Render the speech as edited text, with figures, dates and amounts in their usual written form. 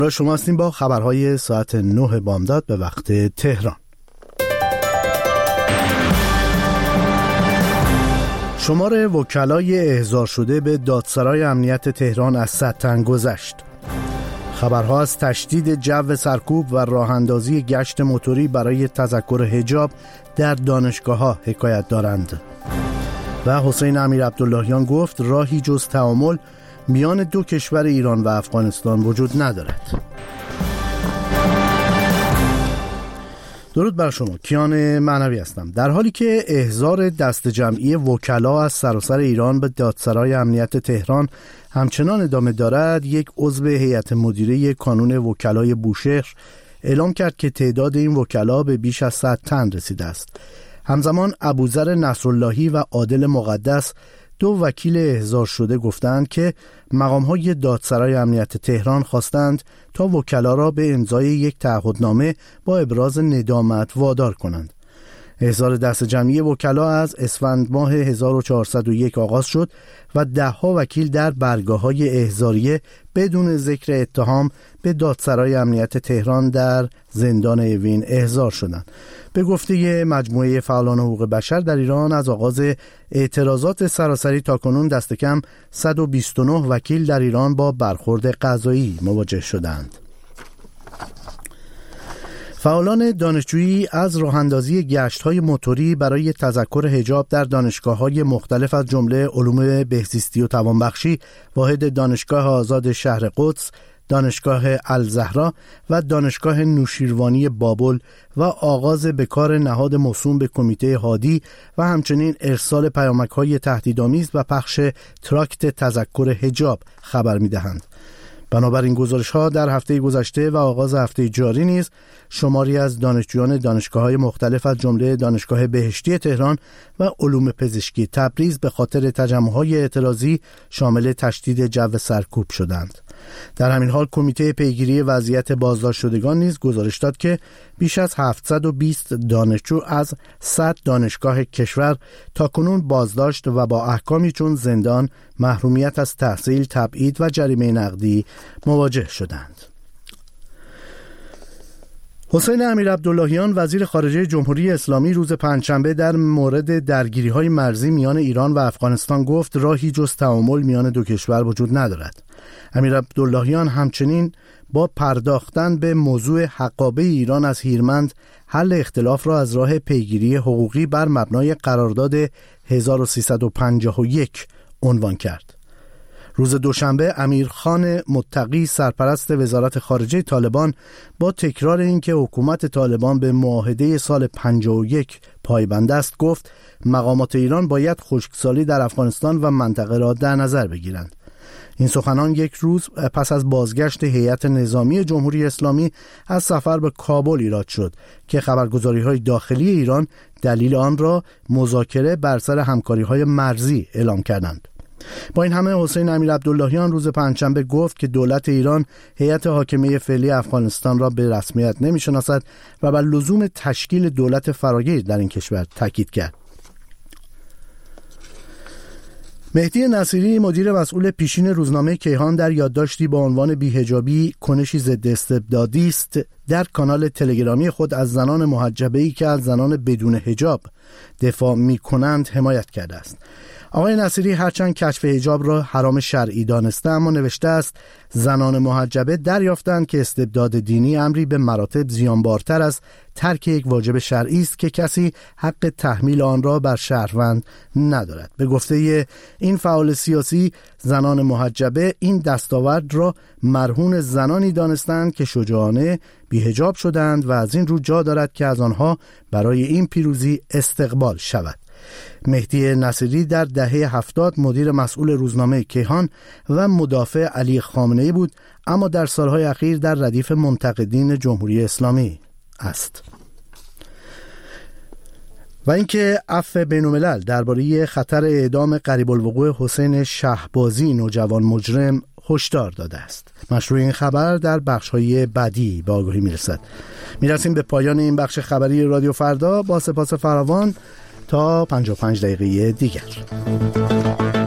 شما هستیم با خبرهای ساعت 9 بامداد به وقت تهران. شمار وکلای احضار شده به دادسرای امنیت تهران از 100 تن گذشت. خبرها از تشدید جو سرکوب و راه‌اندازی گشت موتوری برای تذکر حجاب در دانشگاه‌ها حکایت دارند. و حسین امیرعبداللهیان گفت راهی جز تعامل میان دو کشور ایران و افغانستان وجود ندارد. درود بر شما، کیان معنوی هستم. در حالی که احضار دست جمعی وکلا از سراسر ایران به دادسرای امنیت تهران همچنان ادامه دارد، یک عضو هیئت مدیره کانون وکلای بوشهر اعلام کرد که تعداد این وکلا به بیش از 100 تن رسیده است. همزمان ابوذر نصراللهی و عادل مقدس، دو وکیل احضار شده، گفتند که مقام‌های دادسرای امنیت تهران خواستند تا وکلا را به امضای یک تعهدنامه با ابراز ندامت وادار کنند. احضار دست جمعی وکلا از اسفند ماه 1401 آغاز شد و 10 وکیل در برگاه‌های احضاریه بدون ذکر اتهام به دادسرای امنیت تهران در زندان اوین احضار شدند. به گفته مجموعه فعالان حقوق بشر در ایران، از آغاز اعتراضات سراسری تاکنون دست کم 129 وکیل در ایران با برخورد قضایی مواجه شدند. فعالان دانشجویی از راه‌اندازی گشت‌های موتوری برای تذکر حجاب در دانشگاه‌های مختلف از جمله علوم بهزیستی و توانبخشی، واحد دانشگاه آزاد شهر قدس، دانشگاه الزهرا و دانشگاه نوشیروانی بابل و آغاز به کار نهاد موسوم به کمیته هادی و همچنین ارسال پیامک‌های تهدیدآمیز و پخش تراکت تذکر حجاب خبر می‌دهند. بنابراین گزارش‌ها در هفته گذشته و آغاز هفته جاری نیز شماری از دانشجویان دانشگاه‌های مختلف از جمله دانشگاه بهشتی تهران و علوم پزشکی تبریز به خاطر تجمع‌های اعتراضی شامل تشدید جو سرکوب شدند. در همین حال کمیته پیگیری وضعیت بازداشت شدگان نیز گزارش داد که بیش از 720 دانشجو از 100 دانشگاه کشور تاکنون بازداشت و با احکامی چون زندان، محرومیت از تحصیل، تبعید و جریمه نقدی مواجه شدند. حسین امیرعبداللهیان وزیر خارجه جمهوری اسلامی روز پنجشنبه در مورد درگیری‌های مرزی میان ایران و افغانستان گفت راهی جز تعامل میان دو کشور وجود ندارد. امیرعبداللهیان همچنین با پرداختن به موضوع حقابه ایران از هیرمند حل اختلاف را از راه پیگیری حقوقی بر مبنای قرارداد 1351 عنوان کرد. روز دوشنبه امیرخان متقی سرپرست وزارت خارجه طالبان با تکرار اینکه حکومت طالبان به معاهده سال 51 پایبند است گفت مقامات ایران باید خشکسالی در افغانستان و منطقه را در نظر بگیرند. این سخنان یک روز پس از بازگشت هیئت نظامی جمهوری اسلامی از سفر به کابل ایراد شد که خبرگزاری‌های داخلی ایران دلیل آن را مذاکره بر سر همکاری‌های مرزی اعلام کردند. با این همه حسین امیرعبداللهیان روز پنجشنبه گفت که دولت ایران هیئت حاکمه فعلی افغانستان را به رسمیت نمی‌شناسد و بر لزوم تشکیل دولت فراگیر در این کشور تاکید کرد. مهدی نصیری مدیر مسئول پیشین روزنامه کیهان در یادداشتی با عنوان بی‌حجابی کنشی ضد استبدادی است در کانال تلگرامی خود از زنان محجبه‌ای که از زنان بدون حجاب دفاع می‌کنند حمایت کرده است. آقای نصیری هرچند کشف حجاب را حرام شرعی دانسته، اما نوشته است زنان محجبه دریافتند که استبداد دینی امری به مراتب زیانبارتر از ترک یک واجب شرعی است که کسی حق تحمیل آن را بر شهروند ندارد. به گفته این فعال سیاسی، زنان محجبه این دستاورد را مرهون زنانی دانستند که شجاعانه بی‌حجاب شدند و از این رو جا دارد که از آنها برای این پیروزی استقبال شود. مهدی نصیری در دهه 70 مدیر مسئول روزنامه کیهان و مدافع علی خامنه‌ای بود، اما در سالهای اخیر در ردیف منتقدین جمهوری اسلامی است. و اینکه عفو بین‌الملل درباره خطر اعدام قریب الوقوع حسین شهبازی نوجوان مجرم هشدار داده است. مشروع این خبر در بخش‌های بعدی به آگاهی میرسد. میرسیم به پایان این بخش خبری رادیو فردا با سپاس فراوان تا 55 دقیقه دیگر.